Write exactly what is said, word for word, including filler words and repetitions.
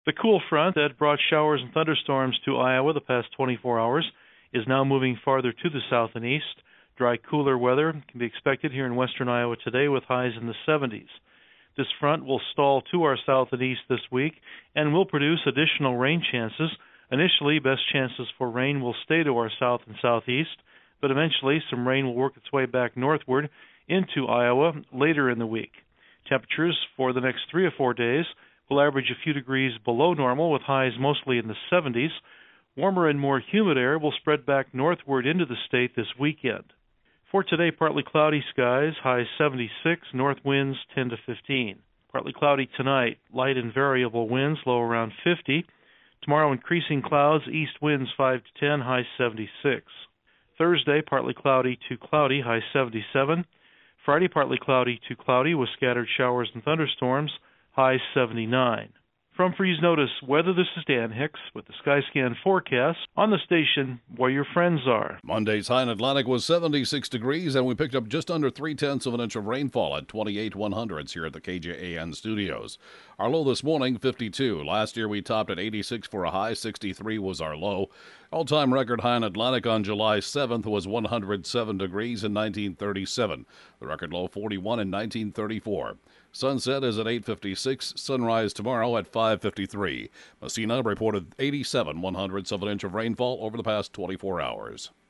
The cool front that brought showers and thunderstorms to Iowa the past twenty-four hours is now moving farther to the south and east. Dry, cooler weather can be expected here in western Iowa today with highs in the seventies. This front will stall to our south and east this week and will produce additional rain chances. Initially, best chances for rain will stay to our south and southeast, but eventually some rain will work its way back northward into Iowa later in the week. Temperatures for the next three or four days will average a few degrees below normal with highs mostly in the seventies. Warmer and more humid air will spread back northward into the state this weekend. For today, partly cloudy skies, highs seventy-six, north winds ten to fifteen. Partly cloudy tonight, light and variable winds, low around fifty. Tomorrow, increasing clouds, east winds five to ten, high seventy-six. Thursday, partly cloudy to cloudy, high seventy-seven. Friday, partly cloudy to cloudy with scattered showers and thunderstorms, high seventy-nine. From Freeze Notice Weather, this is Dan Hicks with the Skyscan forecast on the station where your friends are. Monday's high in Atlantic was seventy-six degrees, and we picked up just under three-tenths of an inch of rainfall at twenty-eight one hundredths here at the K J A N studios. Our low this morning, fifty-two. Last year we topped at eighty-six for a high, sixty-three was our low. All-time record high in Atlantic on July seventh was one hundred seven degrees in nineteen thirty-seven. The record low, forty-one in nineteen thirty-four. Sunset is at eight fifty-six, sunrise tomorrow at five fifty-three. Messina reported eighty-seven one hundredths of an inch of rainfall over the past twenty-four hours.